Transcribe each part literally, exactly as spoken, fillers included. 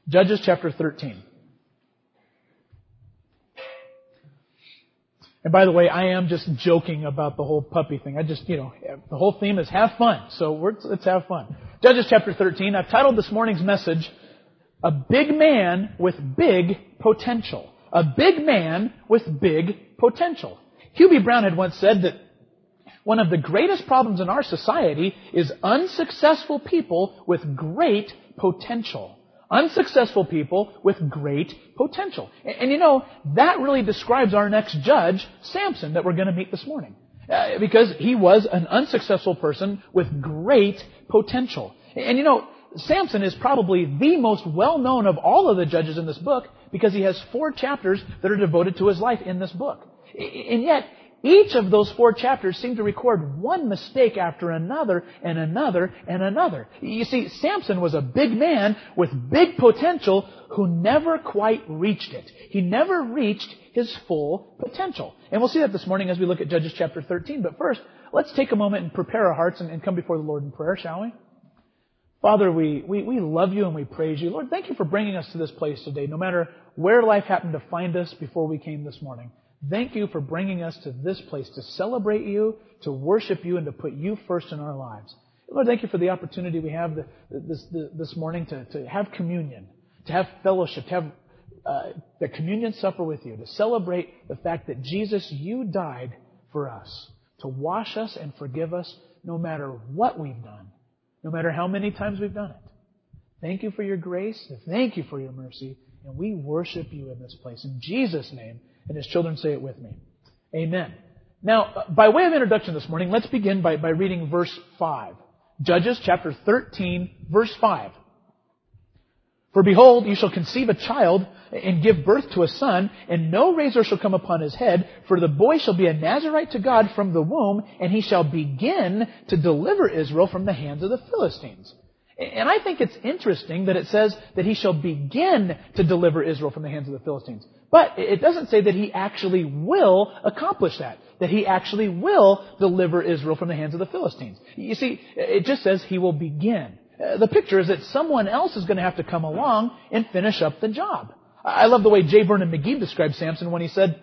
Judges chapter thirteen. And by the way, I am just joking about the whole puppy thing. I just, you know, the whole theme is have fun. So we're, let's have fun. Judges chapter thirteen. I've titled this morning's message, A Big Man with Big Potential. A big man with big potential. Hugh B. Brown had once said that one of the greatest problems in our society is unsuccessful people with great potential. Unsuccessful people with great potential. And, and you know, that really describes our next judge, Samson, that we're going to meet this morning. Uh, because he was an unsuccessful person with great potential. And, and you know, Samson is probably the most well-known of all of the judges in this book because he has four chapters that are devoted to his life in this book. And yet, each of those four chapters seem to record one mistake after another and another and another. You see, Samson was a big man with big potential who never quite reached it. He never reached his full potential. And we'll see that this morning as we look at Judges chapter thirteen. But first, let's take a moment and prepare our hearts and, and come before the Lord in prayer, shall we? Father, we, we, we love you and we praise you. Lord, thank you for bringing us to this place today, no matter where life happened to find us before we came this morning. Thank you for bringing us to this place to celebrate you, to worship you, and to put you first in our lives. Lord, thank you for the opportunity we have this, this morning to, to have communion, to have fellowship, to have uh, the communion supper with you, to celebrate the fact that Jesus, you died for us, to wash us and forgive us no matter what we've done, no matter how many times we've done it. Thank you for your grace. Thank you for your mercy. And we worship you in this place. In Jesus' name. And His children say it with me. Amen. Now, by way of introduction this morning, let's begin by, by reading verse five. Judges chapter thirteen, verse five. For behold, you shall conceive a child and give birth to a son, and no razor shall come upon his head, for the boy shall be a Nazirite to God from the womb, and he shall begin to deliver Israel from the hands of the Philistines. And I think it's interesting that it says that he shall begin to deliver Israel from the hands of the Philistines. But it doesn't say that he actually will accomplish that. That he actually will deliver Israel from the hands of the Philistines. You see, it just says he will begin. The picture is that someone else is going to have to come along and finish up the job. I love the way J. Vernon McGee described Samson when he said,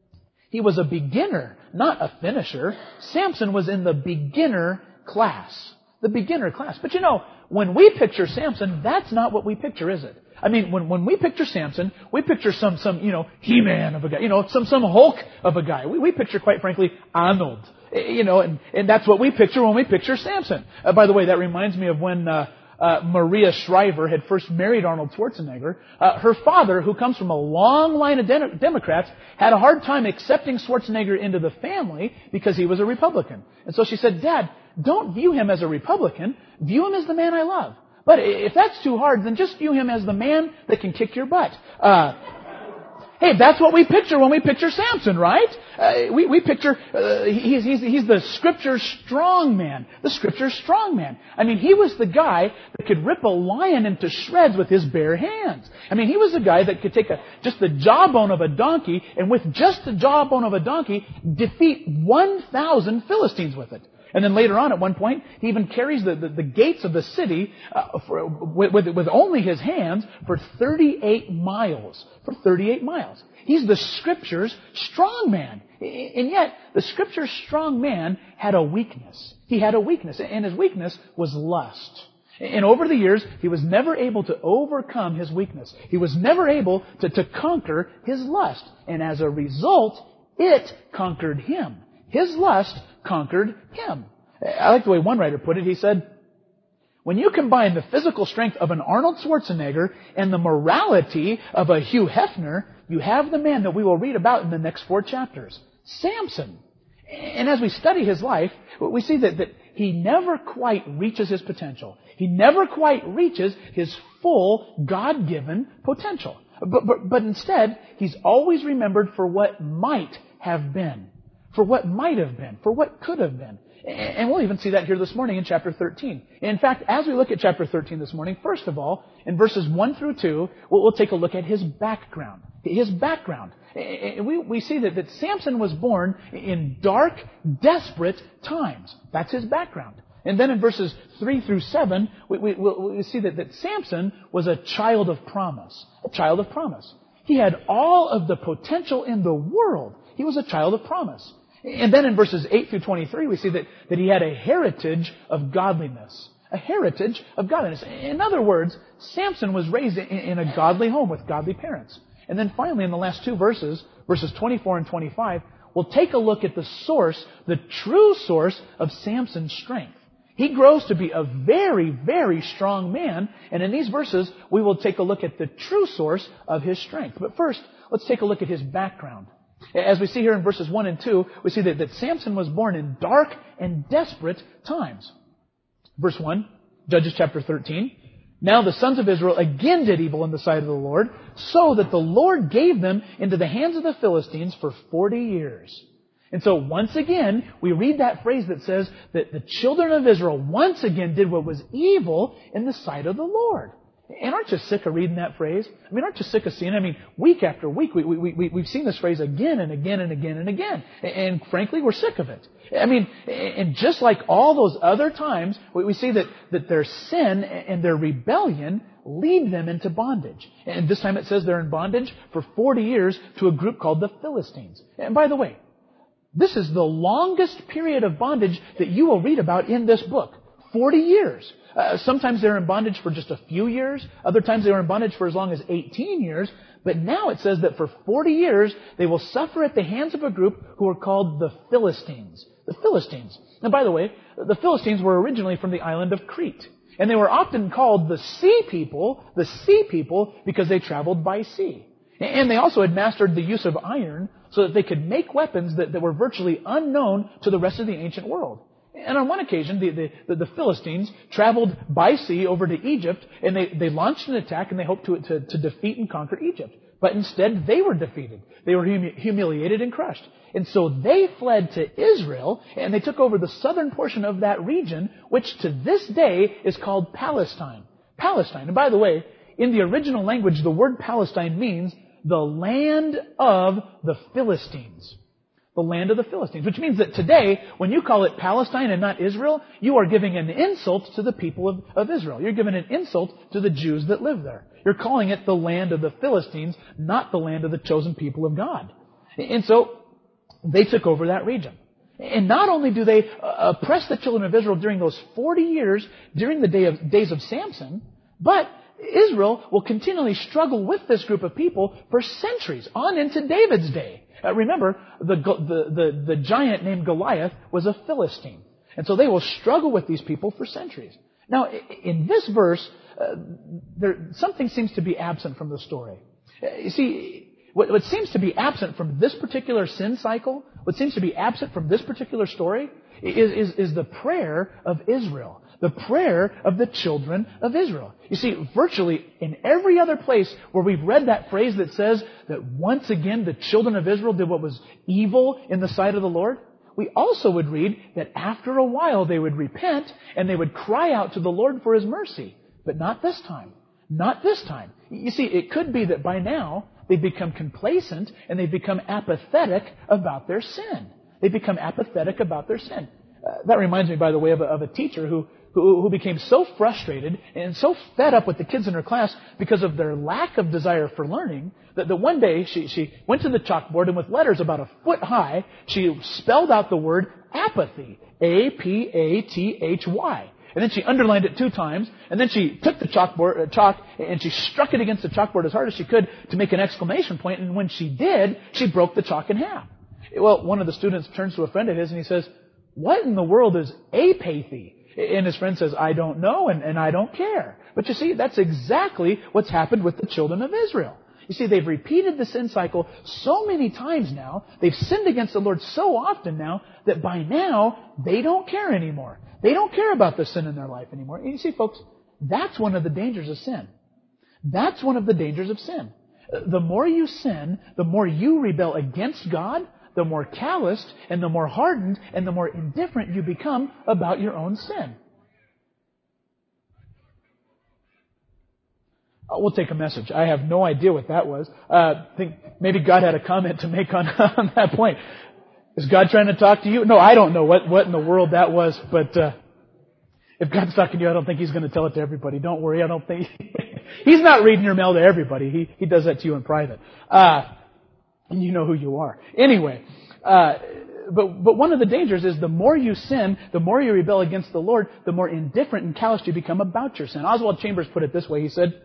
he was a beginner, not a finisher. Samson was in the beginner class. The beginner class. But you know, when we picture Samson, that's not what we picture, is it? I mean, when, when we picture Samson, we picture some, some, you know, He-Man of a guy, you know, some, some Hulk of a guy. We, we picture, quite frankly, Arnold. You know, and, and that's what we picture when we picture Samson. Uh, by the way, that reminds me of when, uh, uh, Maria Shriver had first married Arnold Schwarzenegger. Uh, her father, who comes from a long line of de- Democrats, had a hard time accepting Schwarzenegger into the family because he was a Republican. And so she said, Dad, don't view him as a Republican. View him as the man I love. But if that's too hard, then just view him as the man that can kick your butt. Uh, hey, that's what we picture when we picture Samson, right? Uh, we, we picture, uh, he's, he's, he's the Scripture's strong man. The Scripture's strong man. I mean, he was the guy that could rip a lion into shreds with his bare hands. I mean, he was the guy that could take a, just the jawbone of a donkey, and with just the jawbone of a donkey, defeat one thousand Philistines with it. And then later on, at one point, he even carries the, the, the gates of the city uh, for, with, with, with only his hands for thirty-eight miles. For thirty-eight miles. He's the Scripture's strong man. And yet, the Scripture's strong man had a weakness. He had a weakness. And his weakness was lust. And over the years, he was never able to overcome his weakness. He was never able to, to conquer his lust. And as a result, it conquered him. His lust conquered him. I like the way one writer put it. He said, when you combine the physical strength of an Arnold Schwarzenegger and the morality of a Hugh Hefner, you have the man that we will read about in the next four chapters, Samson. And as we study his life, we see that, that he never quite reaches his potential. He never quite reaches his full God-given potential. But, but, but instead, he's always remembered for what might have been. For what might have been, for what could have been. And we'll even see that here this morning in chapter thirteen. In fact, as we look at chapter thirteen this morning, first of all, in verses one through two, we'll, we'll take a look at his background. His background. We, we see that, that Samson was born in dark, desperate times. That's his background. And then in verses three through seven, we, we, we see that, that Samson was a child of promise. A child of promise. He had all of the potential in the world. He was a child of promise. And then in verses eight through twenty-three, we see that, that he had a heritage of godliness. A heritage of godliness. In other words, Samson was raised in, in a godly home with godly parents. And then finally, in the last two verses, verses twenty-four and twenty-five, we'll take a look at the source, the true source of Samson's strength. He grows to be a very, very strong man. And in these verses, we will take a look at the true source of his strength. But first, let's take a look at his background. As we see here in verses one and two, we see that, that Samson was born in dark and desperate times. Verse one, Judges chapter thirteen. Now the sons of Israel again did evil in the sight of the Lord, so that the Lord gave them into the hands of the Philistines for forty years. And so once again, we read that phrase that says that the children of Israel once again did what was evil in the sight of the Lord. And aren't you sick of reading that phrase? I mean, aren't you sick of seeing it? I mean, week after week, we, we, we, we've seen this phrase again and again and again and again. And frankly, we're sick of it. I mean, and just like all those other times, we see that, that their sin and their rebellion lead them into bondage. And this time it says they're in bondage for forty years to a group called the Philistines. And by the way, this is the longest period of bondage that you will read about in this book. forty years. Uh, sometimes they're in bondage for just a few years. Other times they were in bondage for as long as eighteen years. But now it says that for forty years, they will suffer at the hands of a group who are called the Philistines. The Philistines. And by the way, the Philistines were originally from the island of Crete. And they were often called the sea people, the sea people, because they traveled by sea. And they also had mastered the use of iron so that they could make weapons that, that were virtually unknown to the rest of the ancient world. And on one occasion, the, the, the Philistines traveled by sea over to Egypt, and they, they launched an attack, and they hoped to, to, to defeat and conquer Egypt. But instead, they were defeated. They were humi- humiliated and crushed. And so they fled to Israel, and they took over the southern portion of that region, which to this day is called Palestine. Palestine. And by the way, in the original language, the word Palestine means the land of the Philistines. The land of the Philistines. Which means that today, when you call it Palestine and not Israel, you are giving an insult to the people of, of Israel. You're giving an insult to the Jews that live there. You're calling it the land of the Philistines, not the land of the chosen people of God. And so, they took over that region. And not only do they oppress the children of Israel during those forty years, during the day of, days of Samson, but Israel will continually struggle with this group of people for centuries, on into David's day. Uh, remember, the, the, the, the giant named Goliath was a Philistine. And so they will struggle with these people for centuries. Now, in this verse, uh, there, something seems to be absent from the story. Uh, you see, what, what seems to be absent from this particular sin cycle, what seems to be absent from this particular story, is, is, is the prayer of Israel. The prayer of the children of Israel. You see, virtually in every other place where we've read that phrase that says that once again the children of Israel did what was evil in the sight of the Lord, we also would read that after a while they would repent and they would cry out to the Lord for His mercy. But not this time. Not this time. You see, it could be that by now they've become complacent and they've become apathetic about their sin. They've become apathetic about their sin. Uh, that reminds me, by the way, of a, of a teacher who Who, who became so frustrated and so fed up with the kids in her class because of their lack of desire for learning that, that one day she, she went to the chalkboard and with letters about a foot high, she spelled out the word apathy. A P A T H Y. And then she underlined it two times, and then she took the chalkboard, uh, chalk and she struck it against the chalkboard as hard as she could to make an exclamation point, and when she did, she broke the chalk in half. Well, one of the students turns to a friend of his and he says, "What in the world is apathy?" And his friend says, "I don't know and, and I don't care." But you see, that's exactly what's happened with the children of Israel. You see, they've repeated the sin cycle so many times now, they've sinned against the Lord so often now, that by now, they don't care anymore. They don't care about the sin in their life anymore. And you see, folks, that's one of the dangers of sin. That's one of the dangers of sin. The more you sin, the more you rebel against God, the more calloused and the more hardened and the more indifferent you become about your own sin. Oh, we'll take a message. I have no idea what that was. Uh, I think maybe God had a comment to make on, on that point. Is God trying to talk to you? No, I don't know what, what in the world that was, but uh, If God's talking to you, I don't think He's going to tell it to everybody. Don't worry, I don't think... He's not reading your mail to everybody. He He does that to you in private. Uh, and you know who you are. Anyway, uh, but but one of the dangers is the more you sin, the more you rebel against the Lord, the more indifferent and calloused you become about your sin. Oswald Chambers put it this way. He said,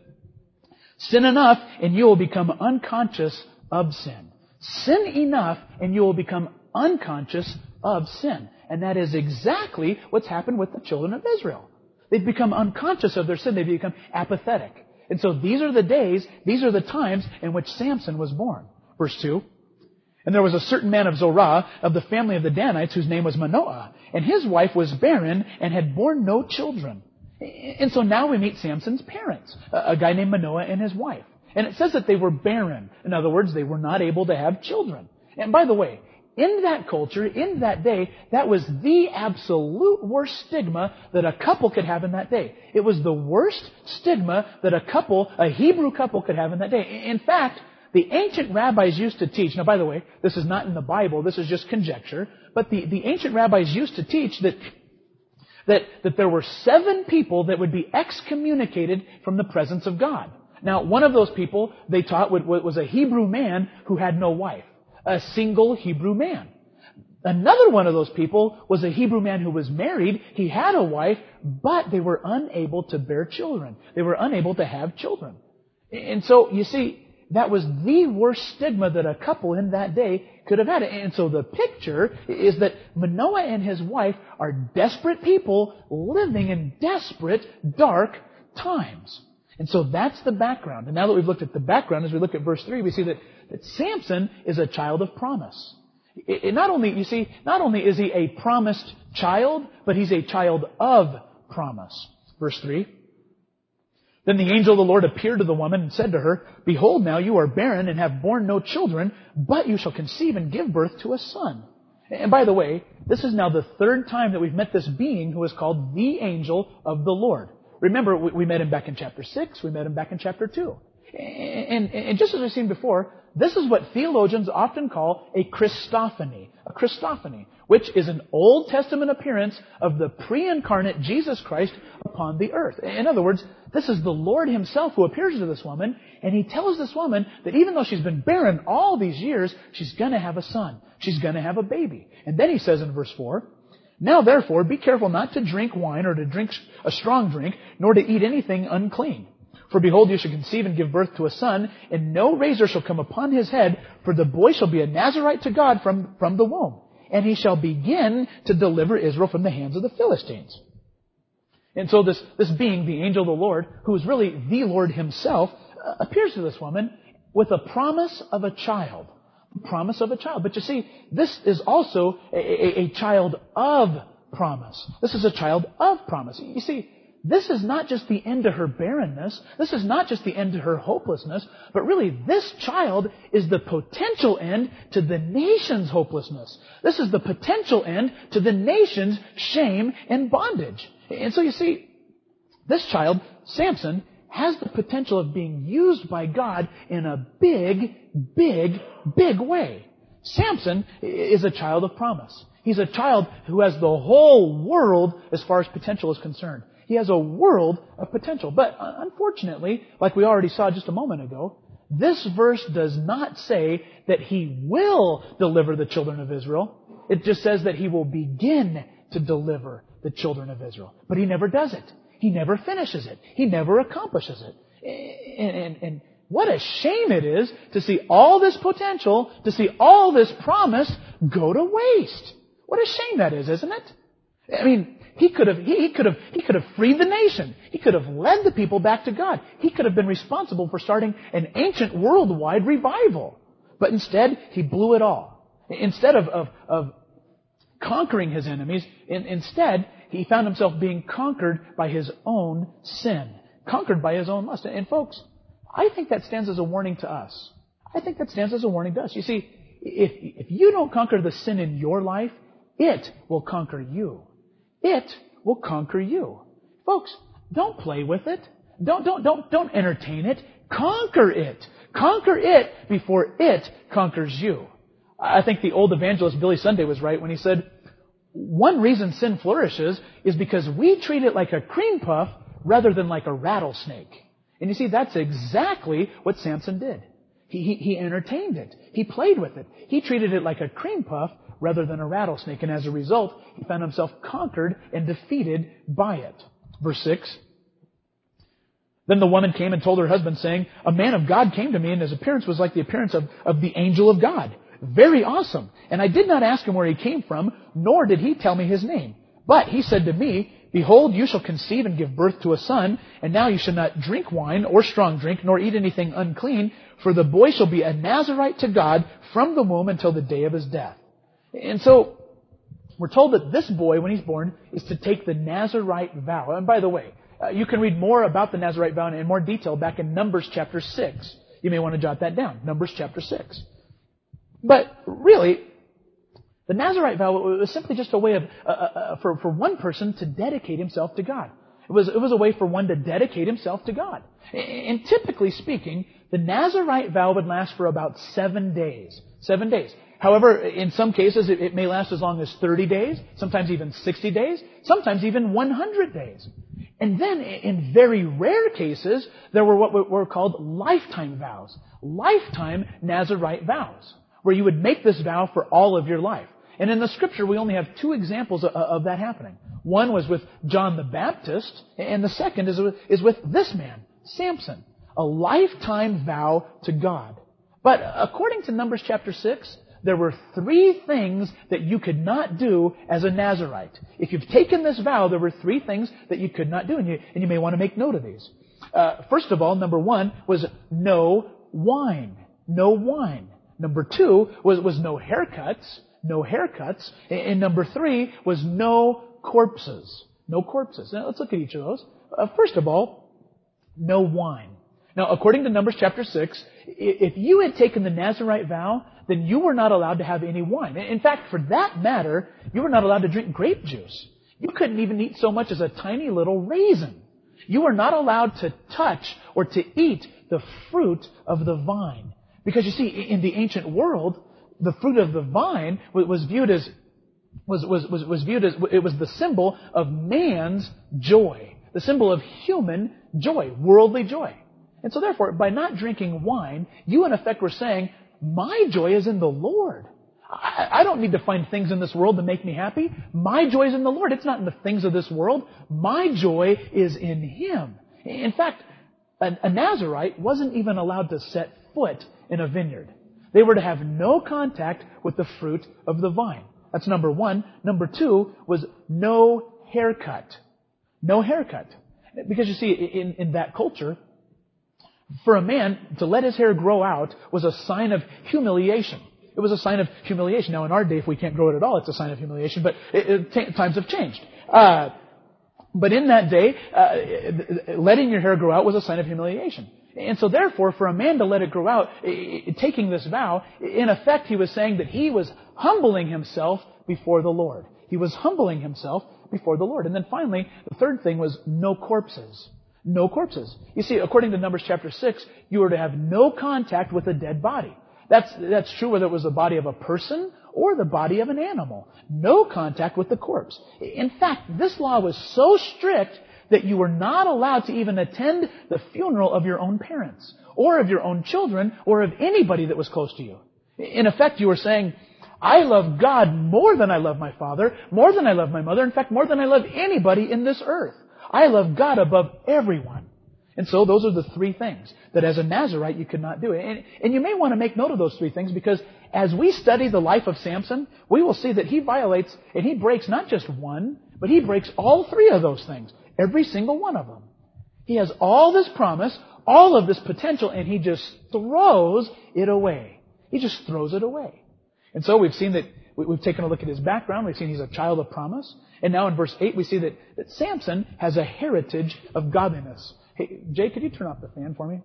sin enough and you will become unconscious of sin. Sin enough and you will become unconscious of sin. And that is exactly what's happened with the children of Israel. They've become unconscious of their sin. They've become apathetic. And so these are the days, these are the times in which Samson was born. Verse two. And there was a certain man of Zorah, of the family of the Danites, whose name was Manoah. And his wife was barren and had borne no children. And so now we meet Samson's parents, a guy named Manoah and his wife. And it says that they were barren. In other words, they were not able to have children. And by the way, in that culture, in that day, that was the absolute worst stigma that a couple could have in that day. It was the worst stigma that a couple, a Hebrew couple could have in that day. In fact, the ancient rabbis used to teach, now by the way, this is not in the Bible, this is just conjecture, but the, the ancient rabbis used to teach that, that, that there were seven people that would be excommunicated from the presence of God. Now, one of those people, they taught, was a Hebrew man who had no wife. A single Hebrew man. Another one of those people was a Hebrew man who was married. He had a wife, but they were unable to bear children. They were unable to have children. And so, you see, that was the worst stigma that a couple in that day could have had. And so the picture is that Manoah and his wife are desperate people living in desperate, dark times. And so that's the background. And now that we've looked at the background, as we look at verse three, we see that, that Samson is a child of promise. It, it not only, you see, not only is he a promised child, but he's a child of promise. Verse three. Then the angel of the Lord appeared to the woman and said to her, Behold, now you are barren and have borne no children, but you shall conceive and give birth to a son. And by the way, this is now the third time that we've met this being who is called the angel of the Lord. Remember, we met him back in chapter six. We met him back in chapter two. And, and, and just as we've seen before, this is what theologians often call a Christophany. A Christophany, which is an Old Testament appearance of the pre-incarnate Jesus Christ upon the earth. In other words, this is the Lord Himself who appears to this woman, and He tells this woman that even though she's been barren all these years, she's going to have a son. She's going to have a baby. And then He says in verse four, Now therefore, be careful not to drink wine or to drink a strong drink, nor to eat anything unclean. For behold, you shall conceive and give birth to a son, and no razor shall come upon his head, for the boy shall be a Nazirite to God from, from the womb. And he shall begin to deliver Israel from the hands of the Philistines. And so this, this being, the angel of the Lord, who is really the Lord Himself, uh, appears to this woman with a promise of a child. Promise of a child. But you see, this is also a, a, a child of promise. This is a child of promise. You see, this is not just the end to her barrenness. This is not just the end to her hopelessness. But really, this child is the potential end to the nation's hopelessness. This is the potential end to the nation's shame and bondage. And so you see, this child, Samson, has the potential of being used by God in a big, big, big way. Samson is a child of promise. He's a child who has the whole world as far as potential is concerned. He has a world of potential. But unfortunately, like we already saw just a moment ago, this verse does not say that He will deliver the children of Israel. It just says that He will begin to deliver the children of Israel. But He never does it. He never finishes it. He never accomplishes it. And, and, and what a shame it is to see all this potential, to see all this promise go to waste. What a shame that is, isn't it? I mean, he could have, he, he could have, he could have freed the nation. He could have led the people back to God. He could have been responsible for starting an ancient worldwide revival. But instead, he blew it all. Instead of, of, of conquering his enemies, in, instead, he found himself being conquered by his own sin. Conquered by his own lust. And folks, I think that stands as a warning to us. I think that stands as a warning to us. You see, if, if you don't conquer the sin in your life, it will conquer you. It will conquer you. Folks, don't play with it. Don't, don't, don't, don't entertain it. Conquer it. Conquer it before it conquers you. I think the old evangelist Billy Sunday was right when he said, one reason sin flourishes is because we treat it like a cream puff rather than like a rattlesnake. And you see, that's exactly what Samson did. He, he, he entertained it. He played with it. He treated it like a cream puff rather than a rattlesnake. And as a result, he found himself conquered and defeated by it. Verse six. Then the woman came and told her husband, saying, a man of God came to me, and his appearance was like the appearance of, of the angel of God. Very awesome. And I did not ask him where he came from, nor did he tell me his name. But he said to me, behold, you shall conceive and give birth to a son, and now you shall not drink wine or strong drink, nor eat anything unclean, for the boy shall be a Nazirite to God from the womb until the day of his death. And so, we're told that this boy, when he's born, is to take the Nazirite vow. And by the way, uh, you can read more about the Nazirite vow in more detail back in Numbers chapter six. You may want to jot that down. Numbers chapter six. But really, the Nazirite vow was simply just a way of uh, uh, for for one person to dedicate himself to God. It was it was a way for one to dedicate himself to God. And typically speaking, the Nazirite vow would last for about seven days. Seven days. However, in some cases, it, it may last as long as thirty days, sometimes even sixty days, sometimes even one hundred days. And then, in very rare cases, there were what were called lifetime vows. Lifetime Nazirite vows, where you would make this vow for all of your life. And in the Scripture, we only have two examples of, of that happening. One was with John the Baptist, and the second is with, is with this man, Samson. A lifetime vow to God. But according to Numbers chapter six, there were three things that you could not do as a Nazirite. If you've taken this vow, there were three things that you could not do, and you, and you may want to make note of these. Uh, first of all, number one was no wine. No wine. Number two was, was no haircuts. No haircuts. And number three was no corpses. No corpses. Now, let's look at each of those. Uh, first of all, no wine. Now, according to Numbers chapter six, if you had taken the Nazirite vow, then you were not allowed to have any wine. In fact, for that matter, you were not allowed to drink grape juice. You couldn't even eat so much as a tiny little raisin. You were not allowed to touch or to eat the fruit of the vine. Because you see, in the ancient world, the fruit of the vine was viewed as was, was, was, was viewed as it was the symbol of man's joy, the symbol of human joy, worldly joy. And so therefore, by not drinking wine, you in effect were saying, my joy is in the Lord. I, I don't need to find things in this world to make me happy. My joy is in the Lord. It's not in the things of this world. My joy is in Him. In fact, a, a Nazirite wasn't even allowed to set foot in a vineyard. They were to have no contact with the fruit of the vine. That's number one. Number two was no haircut. No haircut. Because you see, in, in that culture, for a man to let his hair grow out was a sign of humiliation. It was a sign of humiliation. Now, in our day, if we can't grow it at all, it's a sign of humiliation. But it, it, t- times have changed. Uh, but in that day, uh, letting your hair grow out was a sign of humiliation. And so therefore, for a man to let it grow out, taking this vow, in effect, he was saying that he was humbling himself before the Lord. He was humbling himself before the Lord. And then finally, the third thing was no corpses. No corpses. You see, according to Numbers chapter six, you were to have no contact with a dead body. That's, that's true whether it was the body of a person or the body of an animal. No contact with the corpse. In fact, this law was so strict that you were not allowed to even attend the funeral of your own parents, or of your own children, or of anybody that was close to you. In effect, you were saying, I love God more than I love my father, more than I love my mother, in fact, more than I love anybody in this earth. I love God above everyone. And so those are the three things that as a Nazirite you could not do. And, and you may want to make note of those three things, because as we study the life of Samson, we will see that he violates and he breaks not just one, but he breaks all three of those things. Every single one of them. He has all this promise, all of this potential, and he just throws it away. He just throws it away. And so we've seen that, we've taken a look at his background. We've seen he's a child of promise. And now in verse eight, we see that, that Samson has a heritage of godliness. Hey, Jay, could you turn off the fan for me?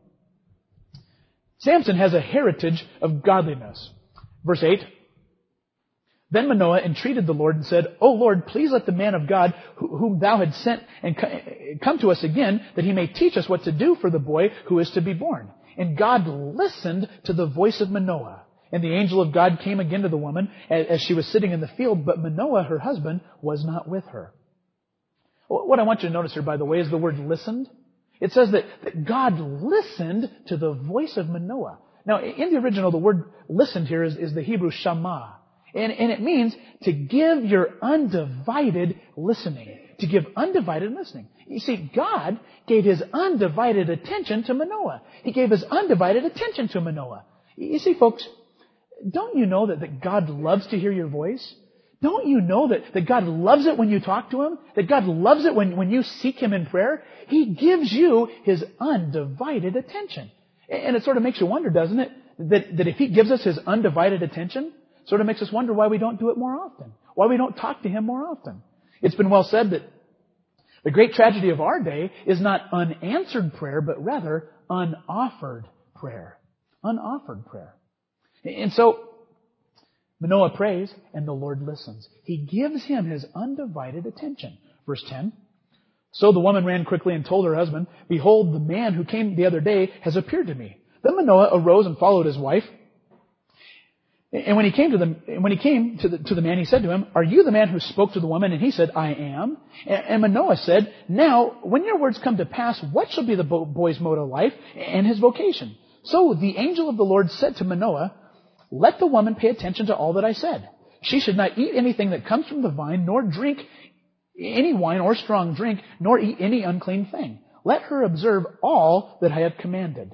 Samson has a heritage of godliness. Verse eight. Then Manoah entreated the Lord and said, O Lord, please let the man of God whom thou had sent and come to us again, that he may teach us what to do for the boy who is to be born. And God listened to the voice of Manoah. And the angel of God came again to the woman as she was sitting in the field, but Manoah, her husband, was not with her. What I want you to notice here, by the way, is the word listened. It says that, that God listened to the voice of Manoah. Now, in the original, the word listened here is, is the Hebrew shama. And, and it means to give your undivided listening. To give undivided listening. You see, God gave His undivided attention to Manoah. He gave His undivided attention to Manoah. You see, folks, don't you know that, that God loves to hear your voice? Don't you know that, that God loves it when you talk to Him? That God loves it when, when you seek Him in prayer? He gives you His undivided attention. And it sort of makes you wonder, doesn't it? That, that if He gives us His undivided attention, it sort of makes us wonder why we don't do it more often. Why we don't talk to Him more often. It's been well said that the great tragedy of our day is not unanswered prayer, but rather unoffered prayer. Unoffered prayer. And so, Manoah prays, and the Lord listens. He gives him His undivided attention. Verse ten. So the woman ran quickly and told her husband, "Behold, the man who came the other day has appeared to me." Then Manoah arose and followed his wife. And when he came to the when he came to the to the man, he said to him, "Are you the man who spoke to the woman?" And he said, "I am." And Manoah said, "Now, when your words come to pass, what shall be the boy's mode of life and his vocation?" So the angel of the Lord said to Manoah, "Let the woman pay attention to all that I said. She should not eat anything that comes from the vine, nor drink any wine or strong drink, nor eat any unclean thing. Let her observe all that I have commanded."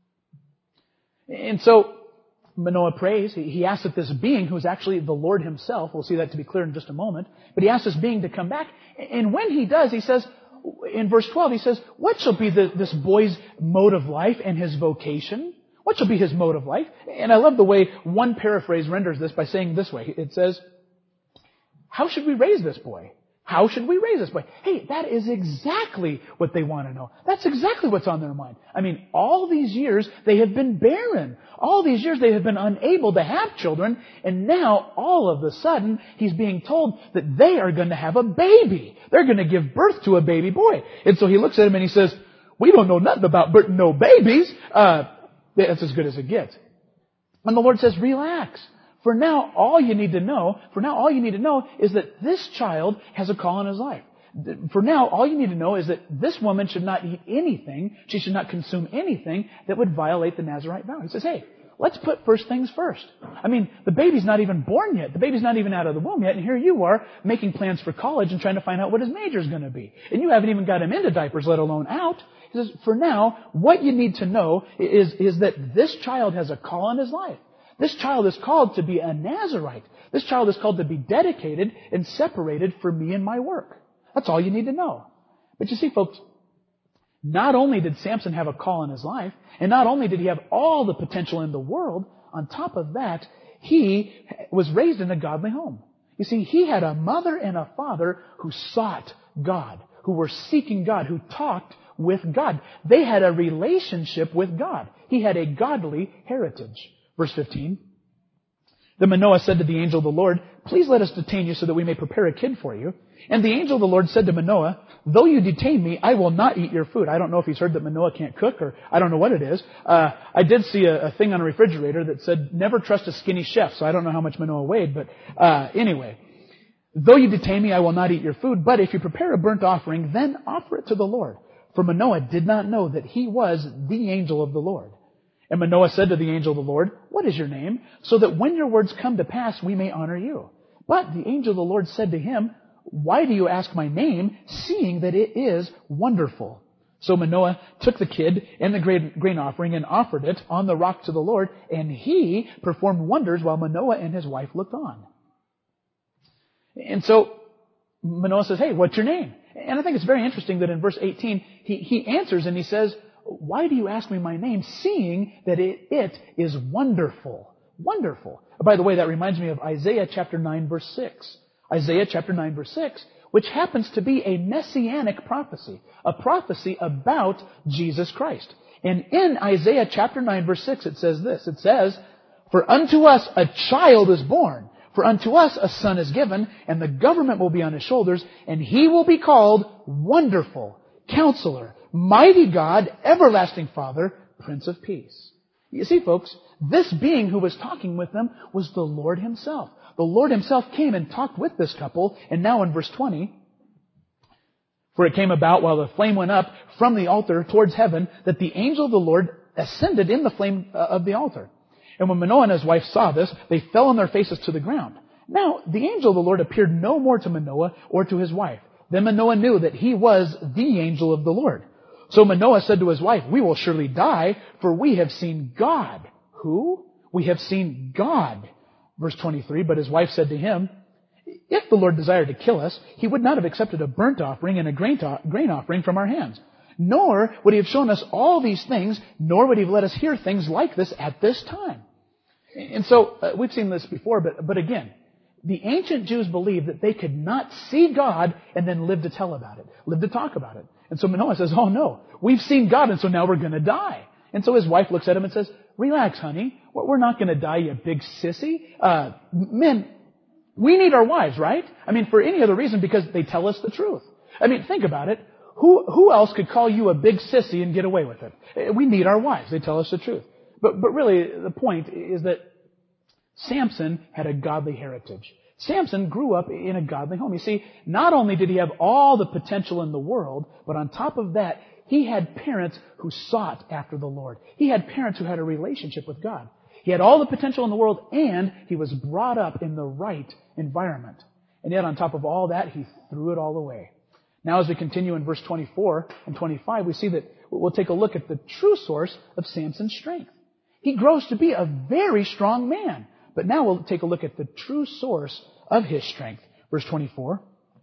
And so Manoah prays. He asks that this being, who is actually the Lord Himself, we'll see that to be clear in just a moment, but he asks this being to come back. And when he does, he says, in verse twelve, he says, "What shall be the, this boy's mode of life and his vocation?" What shall be his mode of life? And I love the way one paraphrase renders this by saying this way. It says, "How should we raise this boy? How should we raise this boy?" Hey, that is exactly what they want to know. That's exactly what's on their mind. I mean, all these years they have been barren. All these years they have been unable to have children. And now, all of a sudden, he's being told that they are going to have a baby. They're going to give birth to a baby boy. And so he looks at him and he says, "We don't know nothing about birth, no babies." Uh, That's as good as it gets. And the Lord says, "Relax. For now, all you need to know, for now, all you need to know is that this child has a call in his life. For now, all you need to know is that this woman should not eat anything, she should not consume anything that would violate the Nazirite vow." He says, "Hey, let's put first things first. I mean, the baby's not even born yet. The baby's not even out of the womb yet. And here you are making plans for college and trying to find out what his major is going to be. And you haven't even got him into diapers, let alone out." He says, "For now, what you need to know is, is that this child has a call on his life. This child is called to be a Nazirite. This child is called to be dedicated and separated for me and my work. That's all you need to know." But you see, folks, not only did Samson have a call in his life, and not only did he have all the potential in the world, on top of that, he was raised in a godly home. You see, he had a mother and a father who sought God, who were seeking God, who talked with God. They had a relationship with God. He had a godly heritage. Verse fifteen. Then Manoah said to the angel of the Lord, "Please let us detain you so that we may prepare a kid for you." And the angel of the Lord said to Manoah, "Though you detain me, I will not eat your food." I don't know if he's heard that Manoah can't cook, or I don't know what it is. Uh, I did see a, a thing on a refrigerator that said, "Never trust a skinny chef," so I don't know how much Manoah weighed, but uh, anyway. "Though you detain me, I will not eat your food, but if you prepare a burnt offering, then offer it to the Lord." For Manoah did not know that he was the angel of the Lord. And Manoah said to the angel of the Lord, "What is your name? So that when your words come to pass, we may honor you." But the angel of the Lord said to him, "Why do you ask my name, seeing that it is wonderful?" So Manoah took the kid and the grain offering and offered it on the rock to the Lord, and he performed wonders while Manoah and his wife looked on. And so Manoah says, "Hey, what's your name?" And I think it's very interesting that in verse eighteen, he, he answers and he says, "Why do you ask me my name, seeing that it, it is wonderful?" Wonderful. By the way, that reminds me of Isaiah chapter nine, verse six. Isaiah chapter nine, verse six, which happens to be a messianic prophecy, a prophecy about Jesus Christ. And in Isaiah chapter nine, verse six, it says this. It says, "For unto us a child is born, for unto us a son is given, and the government will be on his shoulders, and he will be called Wonderful, Counselor, Mighty God, Everlasting Father, Prince of Peace." You see, folks, this being who was talking with them was the Lord Himself. The Lord Himself came and talked with this couple, and now in verse twenty, for it came about while the flame went up from the altar towards heaven, that the angel of the Lord ascended in the flame of the altar. And when Manoah and his wife saw this, they fell on their faces to the ground. Now, the angel of the Lord appeared no more to Manoah or to his wife. Then Manoah knew that he was the angel of the Lord. So Manoah said to his wife, we will surely die, for we have seen God. Who? We have seen God. Verse twenty-three, but his wife said to him, if the Lord desired to kill us, He would not have accepted a burnt offering and a grain, to- grain offering from our hands. Nor would He have shown us all these things, nor would He have let us hear things like this at this time. And so, uh, we've seen this before, but, but again, the ancient Jews believed that they could not see God and then live to tell about it, live to talk about it. And so Manoah says, oh no, we've seen God, and so now we're going to die. And so his wife looks at him and says, relax, honey, we're not going to die, you big sissy. Uh, men, we need our wives, right? I mean, for any other reason, because they tell us the truth. I mean, think about it. Who, who else could call you a big sissy and get away with it? We need our wives. They tell us the truth. But, but really, the point is that Samson had a godly heritage. Samson grew up in a godly home. You see, not only did he have all the potential in the world, but on top of that, he had parents who sought after the Lord. He had parents who had a relationship with God. He had all the potential in the world, and he was brought up in the right environment. And yet, on top of all that, he threw it all away. Now, as we continue in verse twenty-four and twenty-five, we see that we'll take a look at the true source of Samson's strength. He grows to be a very strong man. But now we'll take a look at the true source of his strength. Verse twenty-four.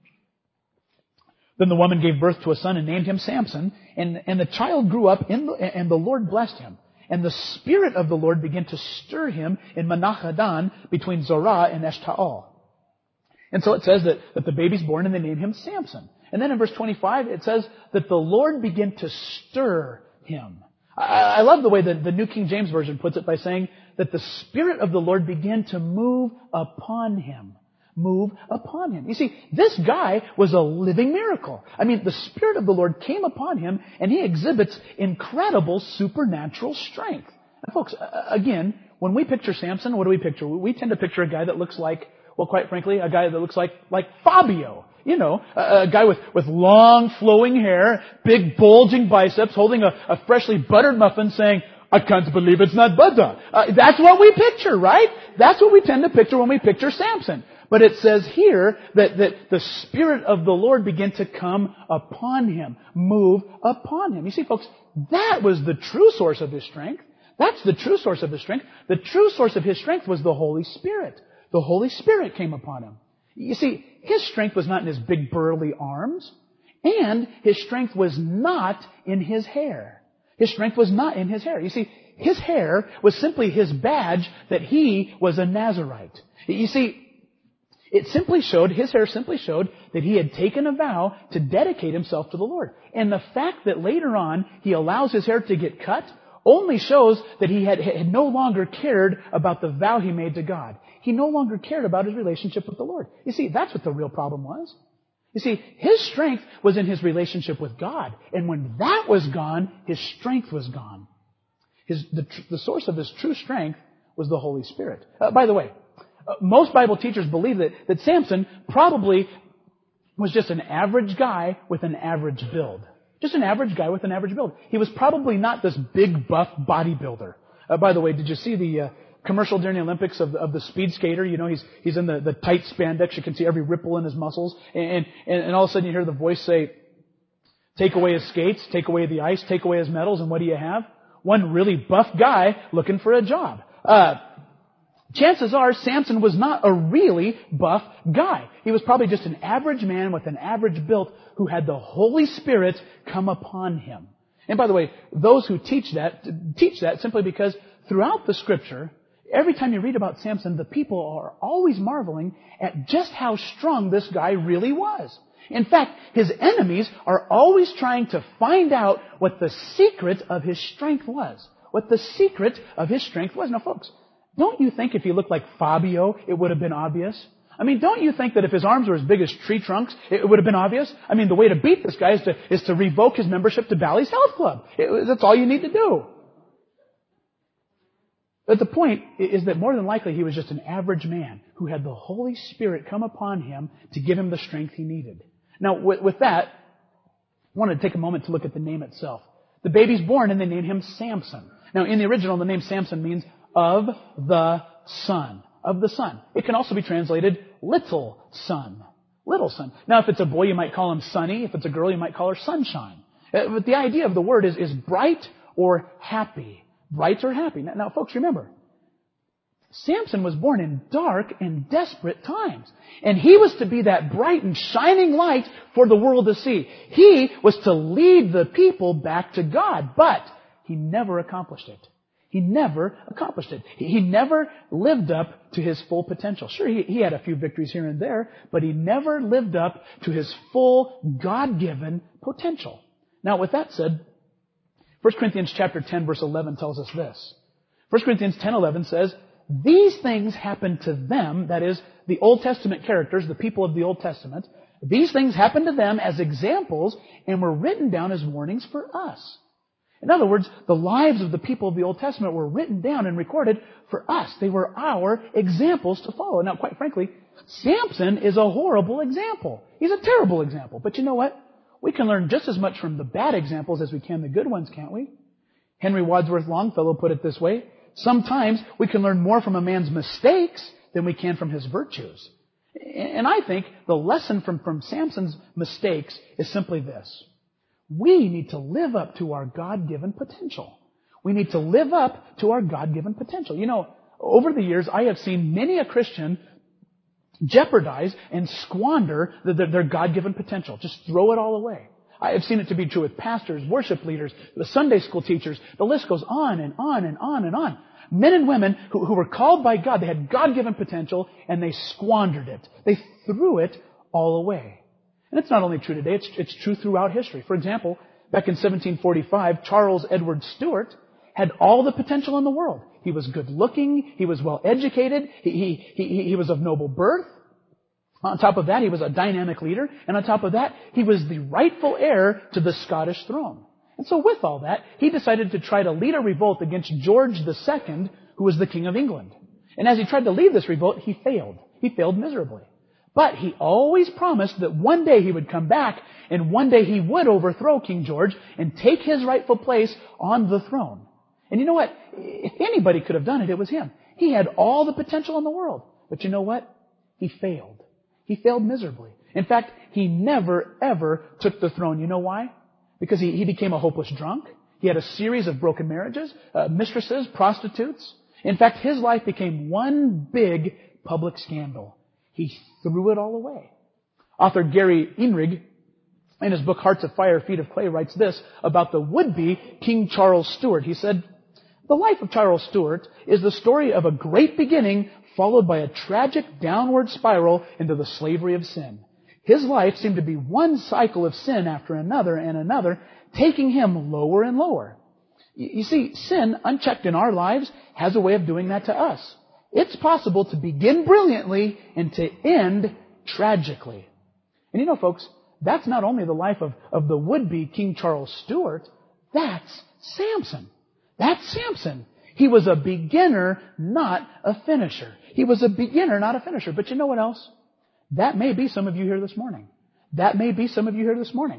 Then the woman gave birth to a son and named him Samson, and, and the child grew up, in the, and the Lord blessed him. And the Spirit of the Lord began to stir him in Manahadan between Zorah and Eshtaol. And so it says that, that the baby's born and they name him Samson. And then in verse twenty-five, it says that the Lord began to stir him. I, I love the way that the New King James Version puts it by saying that the Spirit of the Lord began to move upon him. Move upon him. You see, this guy was a living miracle. I mean, the Spirit of the Lord came upon him, and he exhibits incredible supernatural strength. And folks, again, when we picture Samson, what do we picture? We tend to picture a guy that looks like, well, quite frankly, a guy that looks like, like Fabio. You know, a, a guy with, with long flowing hair, big bulging biceps, holding a, a freshly buttered muffin saying, I can't believe it's not butter. Uh, that's what we picture, right? That's what we tend to picture when we picture Samson. But it says here that, that the Spirit of the Lord began to come upon him, move upon him. You see, folks, that was the true source of his strength. That's the true source of his strength. The true source of his strength was the Holy Spirit. The Holy Spirit came upon him. You see, his strength was not in his big burly arms, and his strength was not in his hair. His strength was not in his hair. You see, his hair was simply his badge that he was a Nazirite. You see, it simply showed, his hair simply showed that he had taken a vow to dedicate himself to the Lord. And the fact that later on he allows his hair to get cut only shows that he had, had no longer cared about the vow he made to God. He no longer cared about his relationship with the Lord. You see, that's what the real problem was. You see, his strength was in his relationship with God. And when that was gone, his strength was gone. His, the, the source of his true strength was the Holy Spirit. Uh, by the way, uh, most Bible teachers believe that, that Samson probably was just an average guy with an average build. Just an average guy with an average build. He was probably not this big, buff bodybuilder. Uh, by the way, did you see the uh, commercial during the Olympics of, of the speed skater? You know, he's he's in the, the tight spandex. You can see every ripple in his muscles. And, and, and all of a sudden you hear the voice say, take away his skates, take away the ice, take away his medals, and what do you have? One really buff guy looking for a job. Uh, chances are Samson was not a really buff guy. He was probably just an average man with an average build who had the Holy Spirit come upon him. And by the way, those who teach that, teach that simply because throughout the Scripture, every time you read about Samson, the people are always marveling at just how strong this guy really was. In fact, his enemies are always trying to find out what the secret of his strength was. What the secret of his strength was. Now, folks, don't you think if he looked like Fabio, it would have been obvious? I mean, don't you think that if his arms were as big as tree trunks, it would have been obvious? I mean, the way to beat this guy is to, is to revoke his membership to Bally's Health Club. It, that's all you need to do. But the point is that more than likely he was just an average man who had the Holy Spirit come upon him to give him the strength he needed. Now, with, with that, I want to take a moment to look at the name itself. The baby's born and they name him Samson. Now, in the original, the name Samson means of the son. Of the son. It can also be translated little son. Little son. Now, if it's a boy, you might call him Sunny. If it's a girl, you might call her Sunshine. But the idea of the word is, is bright or happy. Bright or happy. Now, now, folks, remember, Samson was born in dark and desperate times. And he was to be that bright and shining light for the world to see. He was to lead the people back to God. But he never accomplished it. He never accomplished it. He never lived up to his full potential. Sure, he, he had a few victories here and there, but he never lived up to his full God-given potential. Now, with that said, First Corinthians chapter ten, verse eleven tells us this. First Corinthians ten eleven says, these things happened to them, that is, the Old Testament characters, the people of the Old Testament, these things happened to them as examples and were written down as warnings for us. In other words, the lives of the people of the Old Testament were written down and recorded for us. They were our examples to follow. Now, quite frankly, Samson is a horrible example. He's a terrible example. But you know what? We can learn just as much from the bad examples as we can the good ones, can't we? Henry Wadsworth Longfellow put it this way. Sometimes we can learn more from a man's mistakes than we can from his virtues. And I think the lesson from, from Samson's mistakes is simply this. We need to live up to our God-given potential. We need to live up to our God-given potential. You know, over the years, I have seen many a Christian jeopardize and squander the, the, their God-given potential. Just throw it all away. I have seen it to be true with pastors, worship leaders, the Sunday school teachers. The list goes on and on and on and on. Men and women who, who were called by God, they had God-given potential, and they squandered it. They threw it all away. And it's not only true today, it's, it's true throughout history. For example, back in seventeen forty-five, Charles Edward Stuart had all the potential in the world. He was good looking, he was well educated, he, he, he, he was of noble birth. On top of that, he was a dynamic leader. And on top of that, he was the rightful heir to the Scottish throne. And so with all that, he decided to try to lead a revolt against George the Second, who was the King of England. And as he tried to lead this revolt, he failed. He failed miserably. But he always promised that one day he would come back and one day he would overthrow King George and take his rightful place on the throne. And you know what? If anybody could have done it, it was him. He had all the potential in the world. But you know what? He failed. He failed miserably. In fact, he never, ever took the throne. You know why? Because he, he became a hopeless drunk. He had a series of broken marriages, uh, mistresses, prostitutes. In fact, his life became one big public scandal. He threw it all away. Author Gary Inrig, in his book Hearts of Fire, Feet of Clay, writes this about the would-be King Charles Stuart. He said, the life of Charles Stuart is the story of a great beginning followed by a tragic downward spiral into the slavery of sin. His life seemed to be one cycle of sin after another and another, taking him lower and lower. You see, sin, unchecked in our lives, has a way of doing that to us. It's possible to begin brilliantly and to end tragically. And you know, folks, that's not only the life of, of the would-be King Charles Stuart, that's Samson. That's Samson. He was a beginner, not a finisher. He was a beginner, not a finisher. But you know what else? That may be some of you here this morning. That may be some of you here this morning.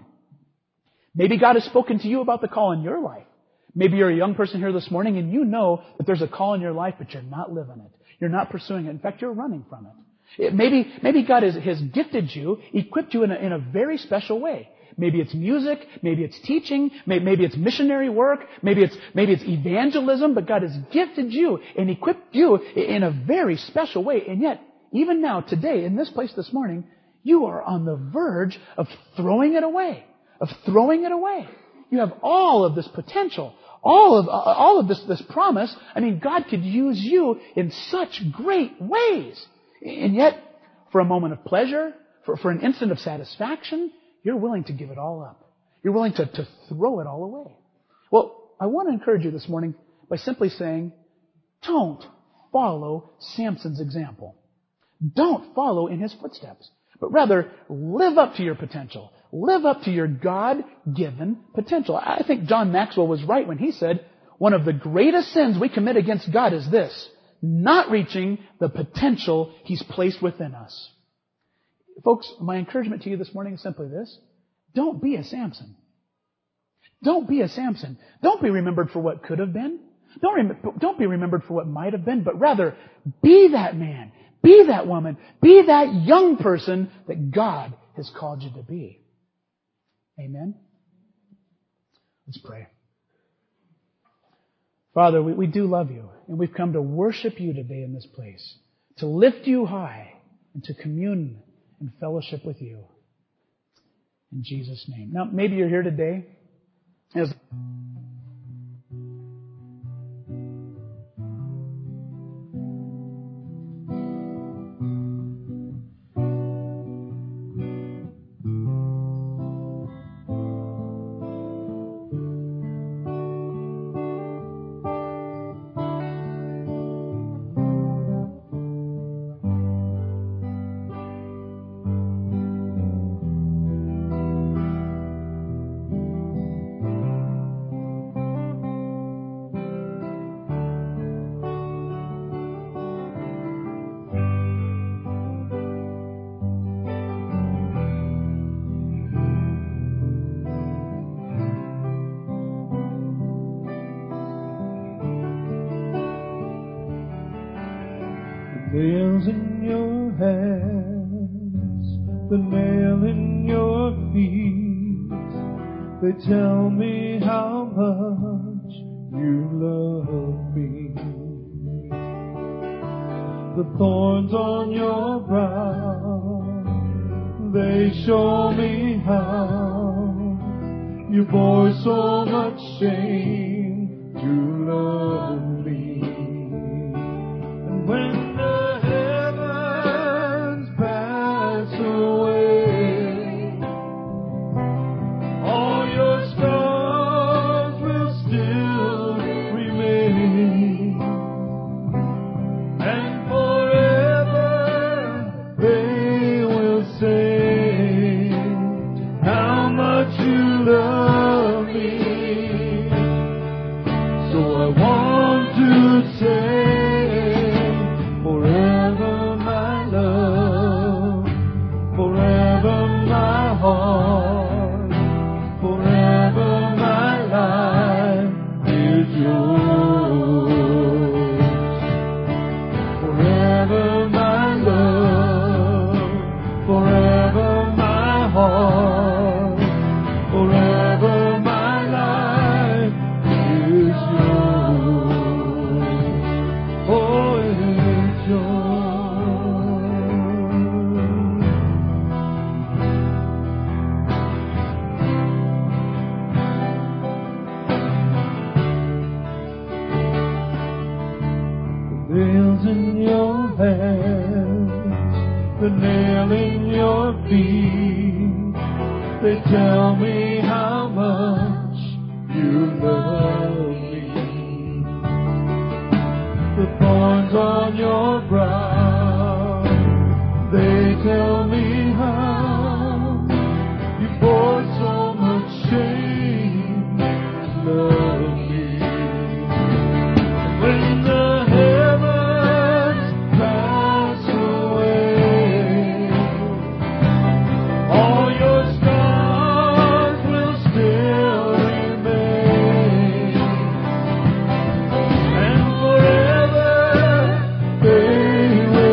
Maybe God has spoken to you about the call in your life. Maybe you're a young person here this morning and you know that there's a call in your life, but you're not living it. You're not pursuing it. In fact, you're running from it. it maybe, maybe God has, has gifted you, equipped you in a, in a very special way. Maybe it's music, maybe it's teaching, maybe it's missionary work, maybe it's, maybe it's evangelism, but God has gifted you and equipped you in a very special way. And yet, even now, today, in this place this morning, you are on the verge of throwing it away, of throwing it away. You have all of this potential, all of, uh, all of this, this promise. I mean, God could use you in such great ways. And yet, for a moment of pleasure, for, for an instant of satisfaction, you're willing to give it all up. You're willing to, to throw it all away. Well, I want to encourage you this morning by simply saying, don't follow Samson's example. Don't follow in his footsteps, but rather live up to your potential. Live up to your God-given potential. I think John Maxwell was right when he said, One of the greatest sins we commit against God is this: not reaching the potential He's placed within us. Folks, my encouragement to you this morning is simply this: don't be a Samson. Don't be a Samson. Don't be remembered for what could have been. Don't, rem- don't be remembered for what might have been, but rather be that man, be that woman, be that young person that God has called you to be. Amen? Let's pray. Father, we, we do love you, and we've come to worship you today in this place, to lift you high, and to commune and fellowship with you. In Jesus' name. Now, maybe you're here today as nails in your hands, the nail in your feet, they tell me how much you love me. The thorns on your brow, they show me how you bore so much shame to love me. And when nails in your hands, the nail in your feet, they tell me how much you love me. The thorns on your brow, they tell me how you bore so much shame to love me. When the they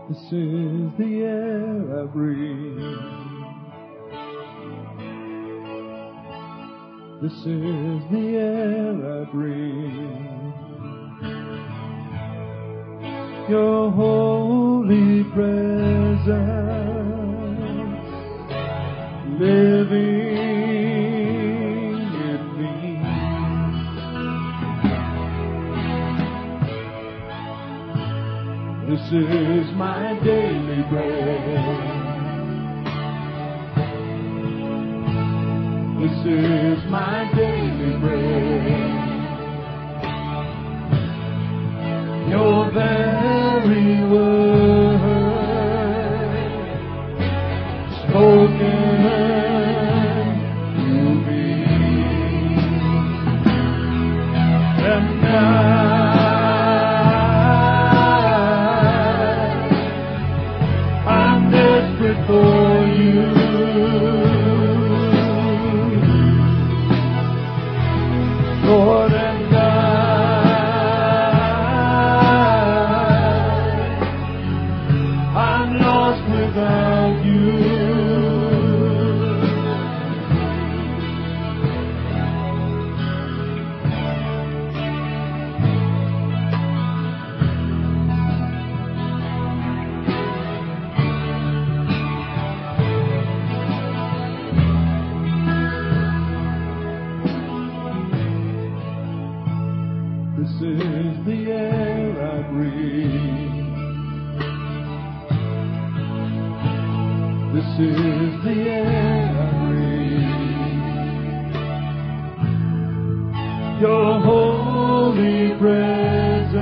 This is the air I breathe. This is the air I breathe. Your holy presence living in me. This is my daily bread. This is my daily bread. Your very word spoken to me, and I, I'm desperate for you. Lord, and I, I'm lost without you. This is the air I breathe. This is the air I breathe. Your holy presence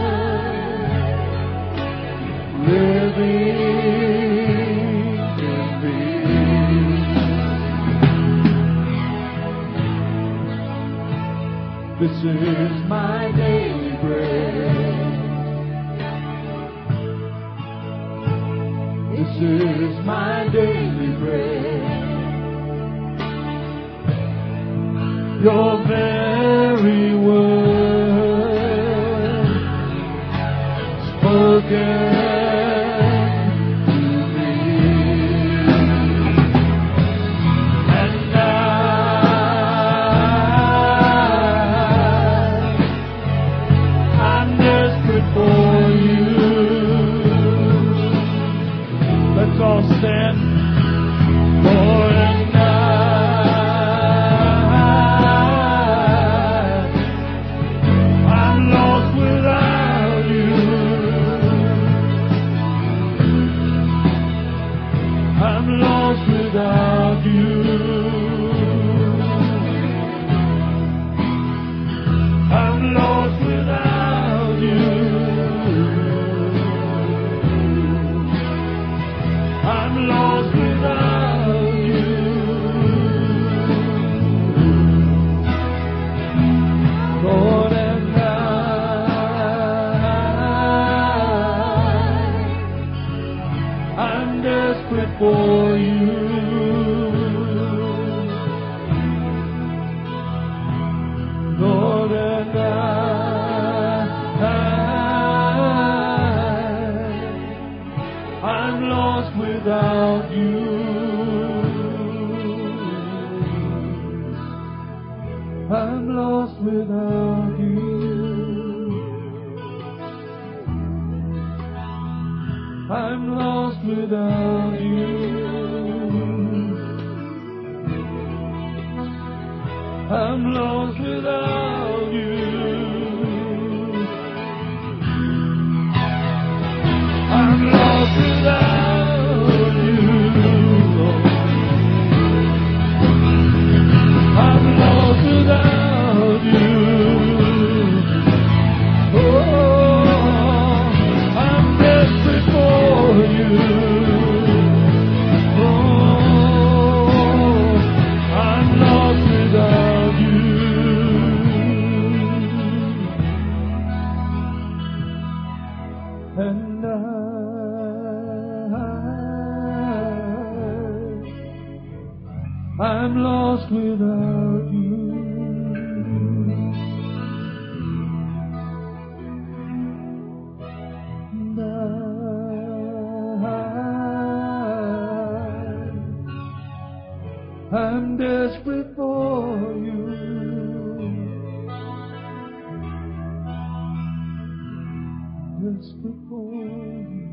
living in me. This is my daily bread. This is my daily bread. Your very word spoken to me, and I, I'm desperate for you. Let's all stand. Lord, and I, I'm lost without you. I'm lost without you. I'm lost without you. I'm lost without you. Lord, and I, I'm desperate for you. Lord, and I, I'm lost without you. I'm lost without you. I'm lost without you. I'm lost without you. I'm lost without you. I'm lost without you. Oh, I'm desperate for you. Oh, I'm lost without you. And I, I'm lost without you. And I'm desperate for you. Desperate for you.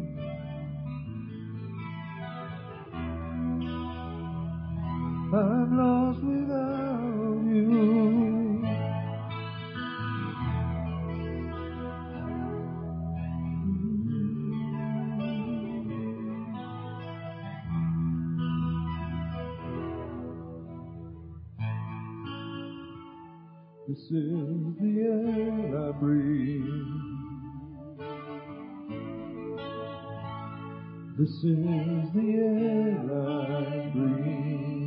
I'm lost without you. This is the air I breathe. This is the air I breathe.